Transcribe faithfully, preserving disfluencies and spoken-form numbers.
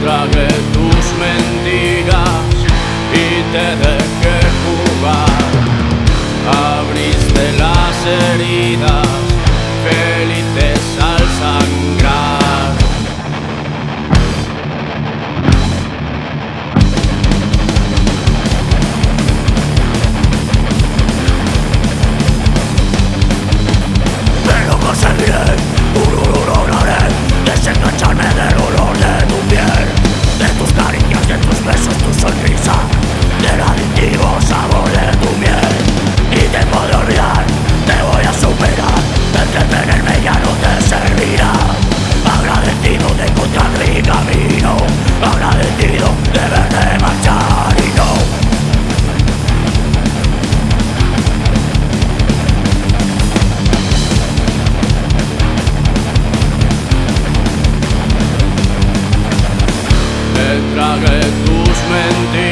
tragué tus mentiras y te dejé jugar. Abriste las heridas, felices al sangrar. Pero conseguiré, lograré desengancharme del olor de tu piel, de tus caricias, de tus besos, tu sonrisa, del adictivo sabor de tu miel. Y te puedo olvidar, te voy a superar, entretenerme ya no te servirá. Agradecido de encontrar mi camino, agradecido de verte marchar y no. Te tragué tus mentiras